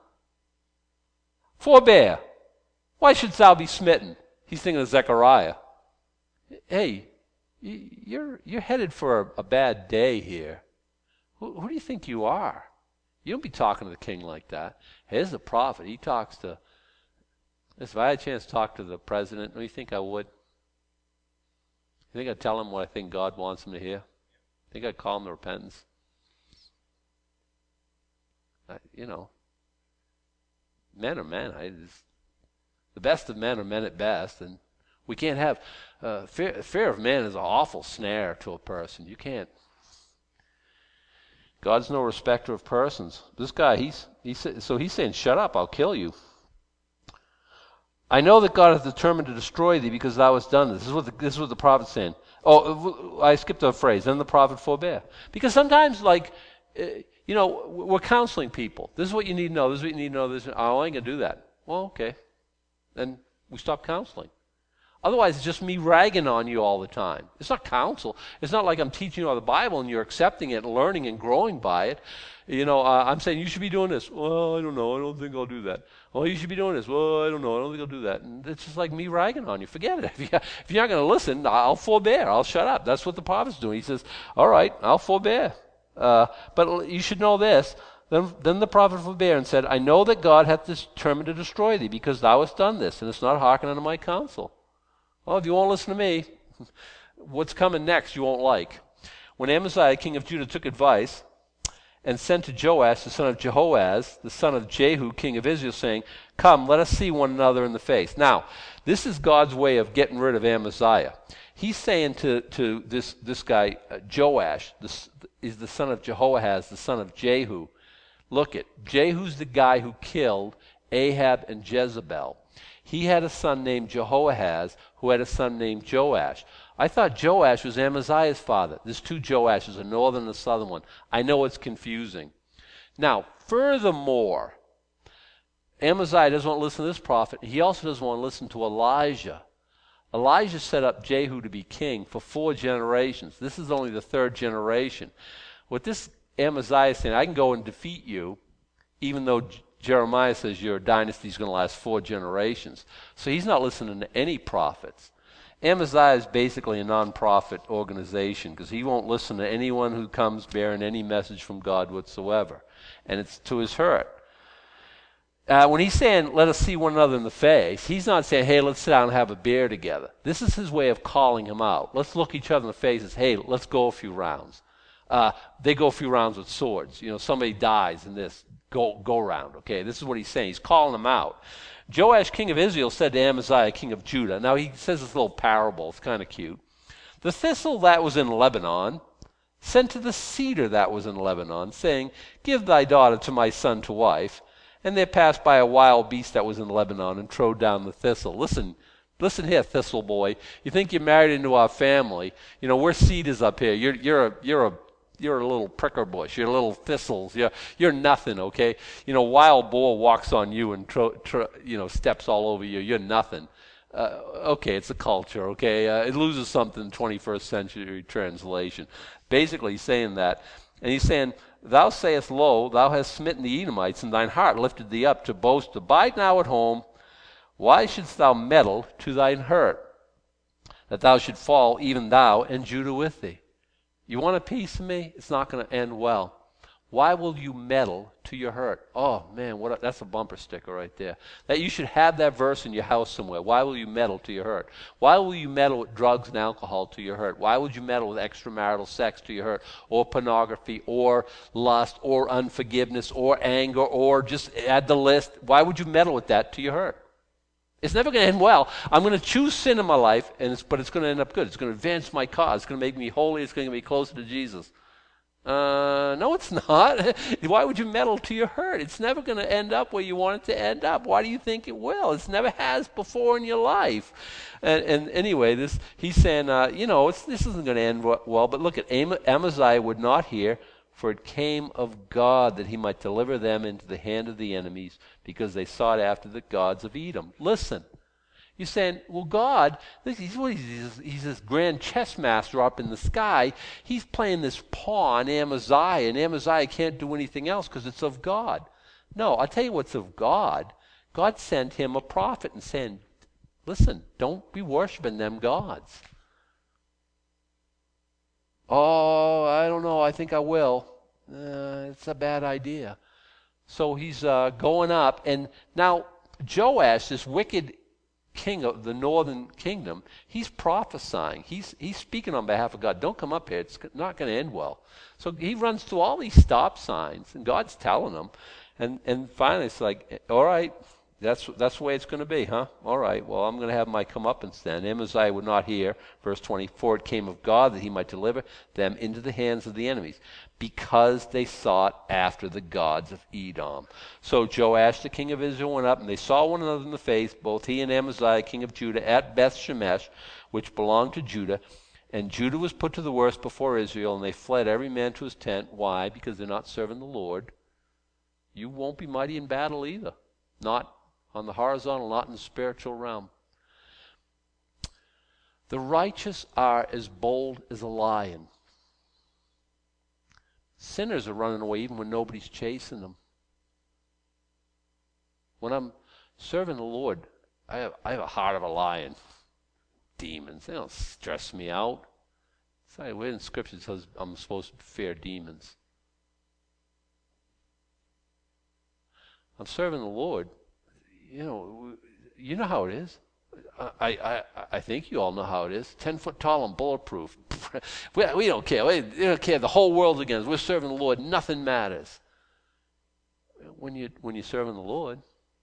Forbear. Why shouldst thou be smitten? He's thinking of Zechariah. Hey, you're you're headed for a, a bad day here. Who, who do you think you are? You don't be talking to the king like that. Here's the prophet. He talks to... If I had a chance to talk to the president, do you think I would? You think I'd tell him what I think God wants him to hear? I think I'd call him to repentance? I, you know, men are men. I just, the best of men are men at best, and we can't have... Uh, fear, fear of man is an awful snare to a person. You can't... God's no respecter of persons. This guy, he's, he's so he's saying, shut up, I'll kill you. I know that God hath determined to destroy thee because thou hast done this. This is what the, this is what the prophet's saying. Oh, I skipped a phrase. Then the prophet forbear. Because sometimes, like, uh, you know, we're counseling people. This is what you need to know. This is what you need to know. This is, oh, I ain't going to do that. Well, okay. Then we stop counseling. Otherwise, it's just me ragging on you all the time. It's not counsel. It's not like I'm teaching you all the Bible and you're accepting it and learning and growing by it. You know, uh, I'm saying you should be doing this. Well, I don't know. I don't think I'll do that. Well, you should be doing this. Well, I don't know. I don't think I'll do that. And it's just like me ragging on you. Forget it. If, you, if you're not going to listen, I'll forbear. I'll shut up. That's what the prophet's doing. He says, all right, I'll forbear. Uh, but you should know this. Then, then the prophet forbear and said, I know that God hath determined to destroy thee because thou hast done this, and it's not hearkened unto my counsel. Well, if you won't listen to me, what's coming next you won't like. When Amaziah, king of Judah, took advice and sent to Joash, the son of Jehoaz, the son of Jehu, king of Israel, saying, come, let us see one another in the face. Now, this is God's way of getting rid of Amaziah. He's saying to, to this, this guy, uh, Joash, this is the son of Jehoaz, the son of Jehu. Look it, Jehu's the guy who killed Ahab and Jezebel. He had a son named Jehoahaz, who had a son named Joash. I thought Joash was Amaziah's father. There's two Joashes, a northern and a southern one. I know it's confusing. Now, furthermore, Amaziah doesn't want to listen to this prophet. He also doesn't want to listen to Elijah. Elijah set up Jehu to be king for four generations. This is only the third generation. What this Amaziah is saying, I can go and defeat you, even though J- Jeremiah says your dynasty is going to last four generations. So he's not listening to any prophets. Amaziah is basically a non-profit organization because he won't listen to anyone who comes bearing any message from God whatsoever. And it's to his hurt. Uh, when he's saying, let us see one another in the face, he's not saying, hey, let's sit down and have a beer together. This is his way of calling him out. Let's look each other in the face and say, hey, let's go a few rounds. Uh, they go a few rounds with swords. You know, somebody dies in this go go round. Okay, this is what he's saying. He's calling them out. Joash, king of Israel, said to Amaziah, king of Judah. Now he says this little parable. It's kind of cute. The thistle that was in Lebanon sent to the cedar that was in Lebanon, saying, give thy daughter to my son to wife. And they passed by a wild beast that was in Lebanon and trode down the thistle. Listen, listen here, thistle boy. You think you're married into our family? You know, we're cedars up here. You're you're a you're a you're a little pricker bush. You're little thistles. You're you're nothing. Okay. You know, wild boar walks on you and tro, tro, you know steps all over you. You're nothing. Uh, okay, it's a culture. Okay, uh, it loses something in twenty-first century translation. Basically, he's saying that, and he's saying, thou sayest, lo, thou hast smitten the Edomites, and thine heart lifted thee up to boast. Abide now at home. Why shouldst thou meddle to thine hurt, that thou should fall, even thou, and Judah with thee? You want a piece of me? It's not going to end well. Why will you meddle to your hurt? Oh, man, what a, that's a bumper sticker right there. That you should have that verse in your house somewhere. Why will you meddle to your hurt? Why will you meddle with drugs and alcohol to your hurt? Why would you meddle with extramarital sex to your hurt? Or pornography, or lust, or unforgiveness, or anger, or just add the list. Why would you meddle with that to your hurt? It's never going to end well. I'm going to choose sin in my life, and it's, but it's going to end up good. It's going to advance my cause. It's going to make me holy. It's going to make me closer to Jesus. Uh, no, it's not. Why would you meddle to your hurt? It's never going to end up where you want it to end up. Why do you think it will? It's never has before in your life. And, and anyway, this he's saying, uh, you know, it's, this isn't going to end well. But look at Am- Amaziah would not hear, for it came of God that he might deliver them into the hand of the enemies, because they sought after the gods of Edom. Listen. You're saying, well, God, this, he's, what, he's, he's this grand chess master up in the sky. He's playing this pawn, Amaziah, and Amaziah can't do anything else because it's of God. No, I'll tell you what's of God. God sent him a prophet and saying, listen, don't be worshiping them gods. Oh, I don't know, I think I will. Uh, it's a bad idea. So he's uh, going up, and now Joash, this wicked king of the northern kingdom, he's prophesying. He's he's speaking on behalf of God. Don't come up here. It's not going to end well. So he runs through all these stop signs, and God's telling him. And and finally it's like, all right, that's that's the way it's going to be, huh? All right, well, I'm going to have my comeuppance then. Amaziah would not hear. Verse twenty-four, it came of God that he might deliver them into the hands of the enemies, because they sought after the gods of Edom. So Joash, the king of Israel, went up, and they saw one another in the face, both he and Amaziah, king of Judah, at Beth Shemesh, which belonged to Judah. And Judah was put to the worst before Israel, and they fled every man to his tent. Why? Because they're not serving the Lord. You won't be mighty in battle either. Not on the horizontal, not in the spiritual realm. The righteous are as bold as a lion. Sinners are running away even when nobody's chasing them. When I'm serving the Lord, I have, I have a heart of a lion. Demons, they don't stress me out. It's like where in Scripture it says I'm supposed to fear demons. I'm serving the Lord. You know, you know how it is. I, I, I think you all know how it is. Ten foot tall and bulletproof. we, we don't care. We, we don't care. The whole world's against us. We're serving the Lord. Nothing matters. When you when you're serving the Lord,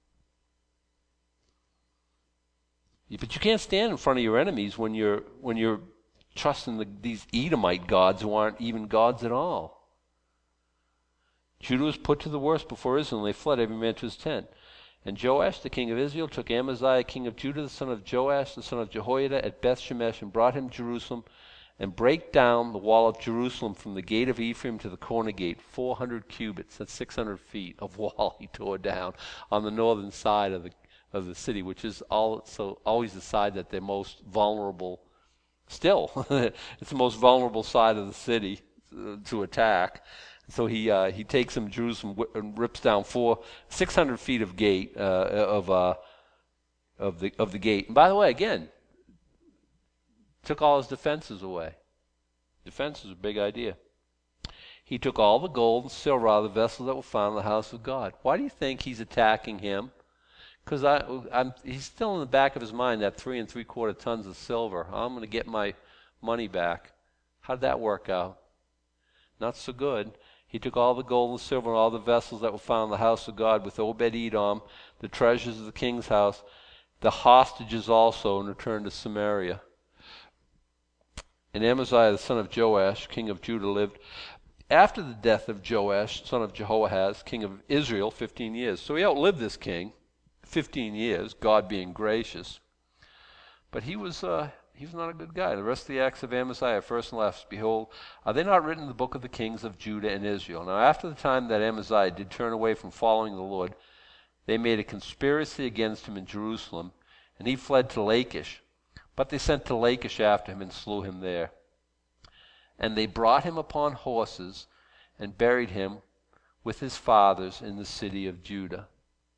but you can't stand in front of your enemies when you're when you're trusting the, these Edomite gods who aren't even gods at all. Judah was put to the worst before Israel, and they fled every man to his tent. And Joash, the king of Israel, took Amaziah, king of Judah, the son of Joash, the son of Jehoiada, at Beth Shemesh, and brought him to Jerusalem, and brake down the wall of Jerusalem from the gate of Ephraim to the corner gate, four hundred cubits, that's six hundred feet of wall he tore down on the northern side of the of the city, which is all, so always the side that they're most vulnerable still. It's the most vulnerable side of the city uh, to attack. So he uh, he takes him to Jerusalem and rips down four six hundred feet of gate uh, of uh, of the of the gate. And by the way, again, took all his defenses away. Defense is a big idea. He took all the gold and silver out of the vessels that were found in the house of God. Why do you think he's attacking him? Because I, I'm, he's still in the back of his mind, that three and three quarter tons of silver. I'm going to get my money back. How did that work out? Not so good. He took all the gold and silver and all the vessels that were found in the house of God with Obed-Edom, the treasures of the king's house, the hostages also, and returned to Samaria. And Amaziah, the son of Joash, king of Judah, lived after the death of Joash, son of Jehoahaz, king of Israel, fifteen years. So he outlived this king, fifteen years, God being gracious. But he was uh, he was not a good guy. The rest of the acts of Amaziah, first and last, behold, are they not written in the book of the kings of Judah and Israel? Now after the time that Amaziah did turn away from following the Lord, they made a conspiracy against him in Jerusalem, and he fled to Lachish. But they sent to Lachish after him and slew him there. And they brought him upon horses and buried him with his fathers in the city of Judah.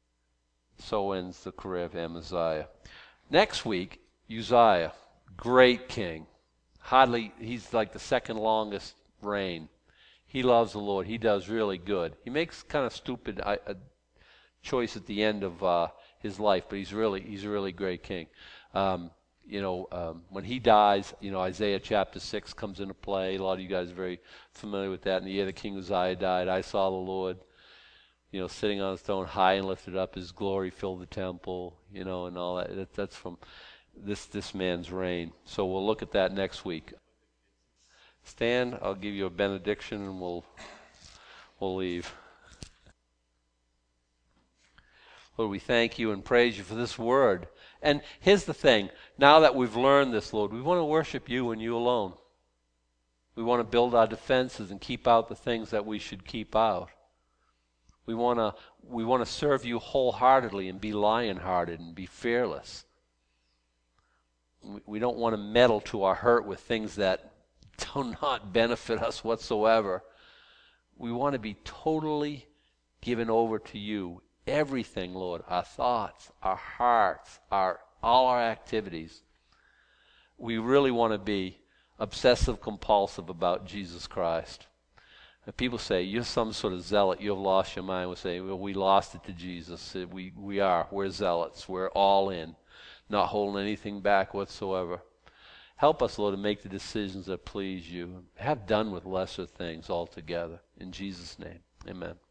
So ends the career of Amaziah. Next week, Uzziah, great king. Hardly, he's like the second longest reign. He loves the Lord. He does really good. He makes kind of stupid uh, uh, choice at the end of uh, his life, but he's really he's a really great king. Um, You know, um, when he dies, you know, Isaiah chapter six comes into play. A lot of you guys are very familiar with that. In the year the king Uzziah died, I saw the Lord, you know, sitting on his throne, high and lifted up. His glory filled the temple, you know, and all that. that that's from this this man's reign. So we'll look at that next week. Stand, I'll give you a benediction, and we'll we'll leave. Lord, we thank you and praise you for this word. And here's the thing. Now that we've learned this, Lord, we want to worship you and you alone. We want to build our defenses and keep out the things that we should keep out. We want to we want to serve you wholeheartedly and be lion-hearted and be fearless. We, we don't want to meddle to our hurt with things that do not benefit us whatsoever. We want to be totally given over to you. Everything, Lord, our thoughts, our hearts, our all our activities. We really want to be obsessive compulsive about Jesus Christ. And people say, you're some sort of zealot, you've lost your mind. We say, well, we lost it to Jesus. We, we are. We're zealots. We're all in, not holding anything back whatsoever. Help us, Lord, to make the decisions that please you. Have done with lesser things altogether. In Jesus' name, amen.